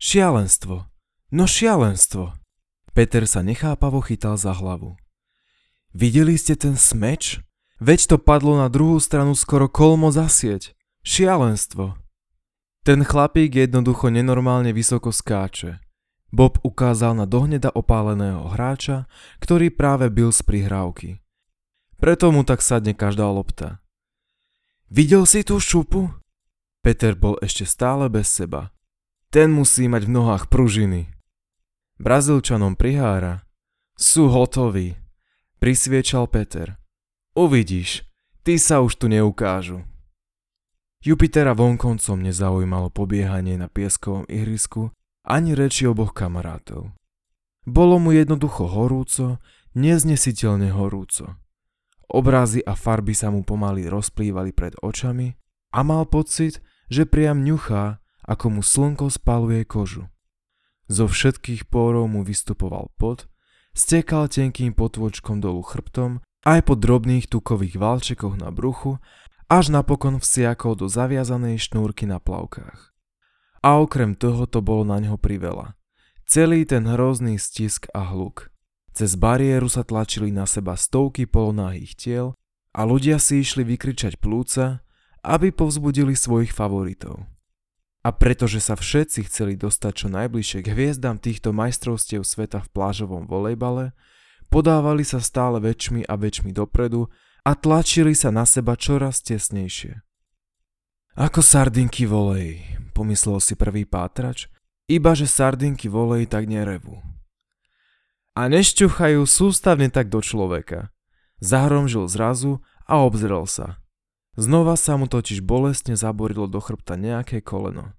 Šialenstvo. No šialenstvo. Peter sa nechápavo chytal za hlavu. Videli ste ten smeč? Veď to padlo na druhú stranu skoro kolmo za sieť. Šialenstvo. Ten chlapík jednoducho nenormálne vysoko skáče. Bob ukázal na dohneda opáleného hráča, ktorý práve bil z prihrávky. Preto mu tak sadne každá lopta. Videl si tú šupu? Peter bol ešte stále bez seba. Ten musí mať v nohách pružiny. Brazílčanom prihára. Sú hotoví. Prisviečal Peter. Uvidíš, tí sa už tu neukážu. Jupitera vonkoncom nezaujímalo pobiehanie na pieskovom ihrisku ani reči oboch kamarátov. Bolo mu jednoducho horúco, neznesiteľne horúco. Obrazy a farby sa mu pomaly rozplývali pred očami a mal pocit, že priam ňuchá, ako mu slnko spaluje kožu. Zo všetkých pórov mu vystupoval pot, stekal tenkým potôčkom dolu chrbtom, aj po drobných tukových valčekoch na bruchu, až napokon vsiakol do zaviazanej šnúrky na plavkách. A okrem toho to bolo na ňo priveľa. Celý ten hrozný stisk a hluk. Cez bariéru sa tlačili na seba stovky polonahých tiel a ľudia si išli vykričať plúca, aby povzbudili svojich favoritov. A pretože sa všetci chceli dostať čo najbližšie k hviezdam týchto majstrovstiev sveta v plážovom volejbale, podávali sa stále väčšmi a väčšmi dopredu a tlačili sa na seba čoraz tesnejšie. Ako sardinky volej, pomyslel si prvý pátrač, ibaže sardinky volej tak nerevú. A nešťuchajú sústavne tak do človeka. Zahromžil zrazu a obzrel sa. Znova sa mu totiž bolestne zaborilo do chrbta nejaké koleno.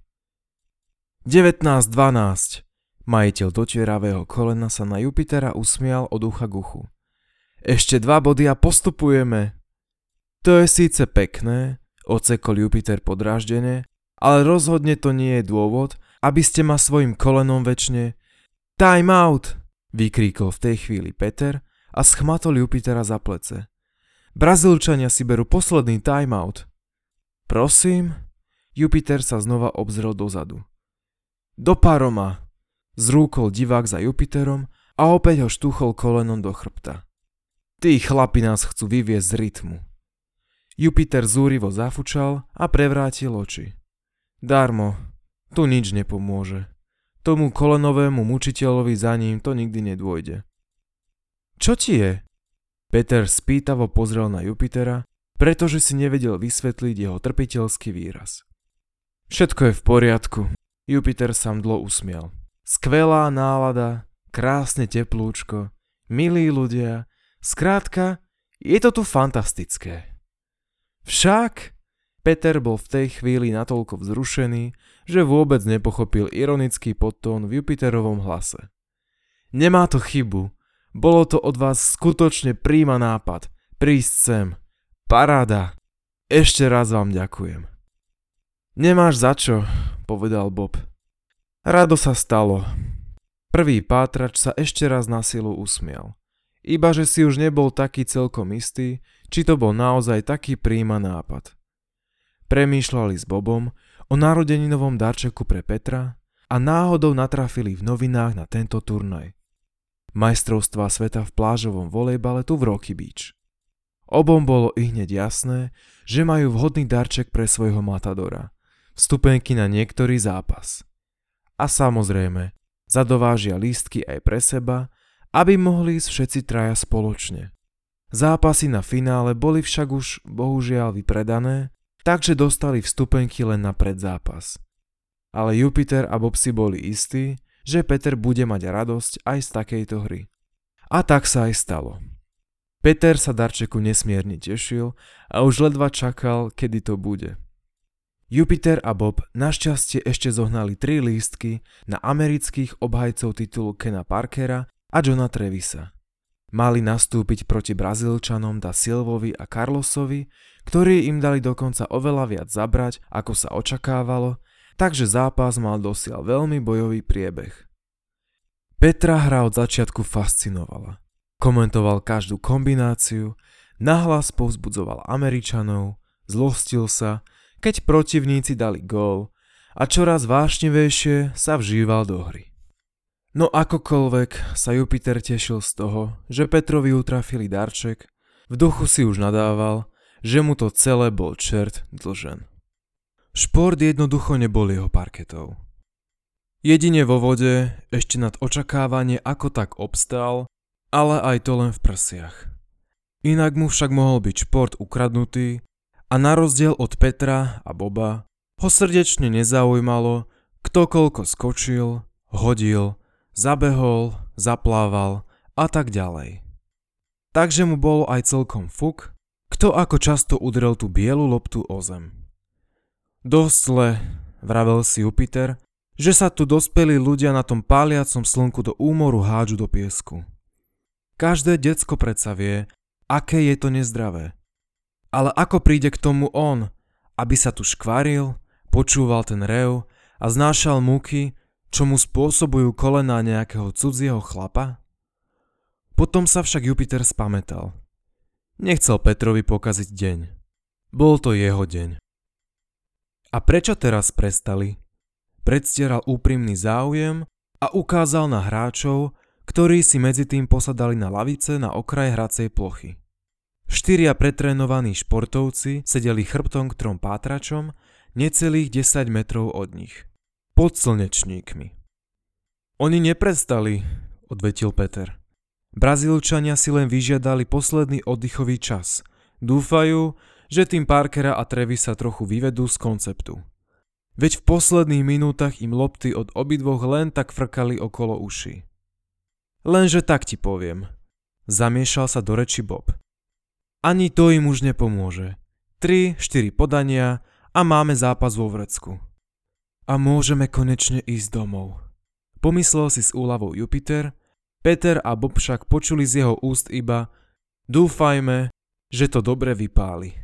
19-12. Majiteľ dotieravého kolena sa na Jupitera usmial od ucha k uchu. Ešte 2 body a postupujeme. To je síce pekné, odsekol Jupiter podráždene, ale rozhodne to nie je dôvod, aby ste ma svojim kolenom večne... Time out! Vykríkol v tej chvíli Peter a schmatol Jupitera za plece. Brazílčania si berú posledný timeout. Prosím? Jupiter sa znova obzrel dozadu. Do paroma! Zrúkol divák za Jupiterom a opäť ho štúchol kolenom do chrbta. Tí chlapi nás chcú vyviesť z rytmu. Jupiter zúrivo zafučal a prevrátil oči. Darmo, tu nič nepomôže. Tomu kolenovému mučiteľovi za ním to nikdy nedôjde. Čo ti je? Peter spýtavo pozrel na Jupitera, pretože si nevedel vysvetliť jeho trpiteľský výraz. Všetko je v poriadku. Jupiter sa mdlo usmial. Skvelá nálada, krásne teplúčko, milí ľudia, skrátka, je to tu fantastické. Však? Peter bol v tej chvíli natoľko vzrušený, že vôbec nepochopil ironický podtón v Jupiterovom hlase. Nemá to chybu. Bolo to od vás skutočne príjma nápad. Prísť sem. Paráda. Ešte raz vám ďakujem. Nemáš za čo, povedal Bob. Rado sa stalo. Prvý pátrač sa ešte raz na silu usmial. Ibaže si už nebol taký celkom istý, či to bol naozaj taký príjma nápad. Premýšľali s Bobom o narodeninovom darčeku pre Petra a náhodou natrafili v novinách na tento turnaj. Majstrovstvá sveta v plážovom volejbale tu v Rocky Beach. Obom bolo ihneď jasné, že majú vhodný darček pre svojho matadora, vstupenky na niektorý zápas. A samozrejme, zadovážia lístky aj pre seba, aby mohli ísť všetci traja spoločne. Zápasy na finále boli však už bohužiaľ vypredané, takže dostali vstupenky len na predzápas. Ale Jupiter a Bob si boli istí, že Peter bude mať radosť aj z takejto hry. A tak sa aj stalo. Peter sa darčeku nesmierne tešil a už ledva čakal, kedy to bude. Jupiter a Bob našťastie ešte zohnali 3 lístky na amerických obhajcov titulu Kena Parkera a Johna Trevisa. Mali nastúpiť proti Brazílčanom Da Silvovi a Carlosovi, ktorí im dali dokonca oveľa viac zabrať, ako sa očakávalo, takže zápas mal dosiaľ veľmi bojový priebeh. Petra hra od začiatku fascinovala. Komentoval každú kombináciu, nahlas povzbudzoval Američanov, zlostil sa, keď protivníci dali gól a čoraz vášnivejšie sa vžíval do hry. No akokoľvek sa Jupiter tešil z toho, že Petrovi utrafili darček, v duchu si už nadával, že mu to celé bol čert dlžen. Šport jednoducho nebol jeho parketou. Jedine vo vode ešte nad očakávanie ako tak obstál, ale aj to len v prsiach. Inak mu však mohol byť šport ukradnutý a na rozdiel od Petra a Boba ho srdečne nezaujímalo, kto koľko skočil, hodil, zabehol, zaplával a tak ďalej. Takže mu bolo aj celkom fuk, kto ako často udrel tú bielu loptu o zem. Dosť zle, vravel si Jupiter, že sa tu dospelí ľudia na tom páliacom slnku do úmoru hádžu do piesku. Každé decko predsa vie, aké je to nezdravé. Ale ako príde k tomu on, aby sa tu škvaril, počúval ten rev a znášal múky, čo mu spôsobujú kolená nejakého cudzieho chlapa? Potom sa však Jupiter spamätal. Nechcel Petrovi pokaziť deň. Bol to jeho deň. A prečo teraz prestali? Predstieral úprimný záujem a ukázal na hráčov, ktorí si medzi tým posadali na lavice na okraj hracej plochy. 4 pretrénovaní športovci sedeli chrbtom k 3 pátračom, necelých 10 metrov od nich. Pod slnečníkmi. Oni neprestali, odvetil Peter. Brazílčania si len vyžiadali posledný oddychový čas. Dúfajú, že tým Parkera a Trevisa trochu vyvedú z konceptu. Veď v posledných minútach im lopty od obidvoch len tak frkali okolo uší. Lenže tak ti poviem. Zamiešal sa do reči Bob. Ani to im už nepomôže. 3-4 podania a máme zápas vo vrecku. A môžeme konečne ísť domov. Pomyslel si s úľavou Jupiter. Peter a Bob však počuli z jeho úst iba: dúfajme, že to dobre vypáli.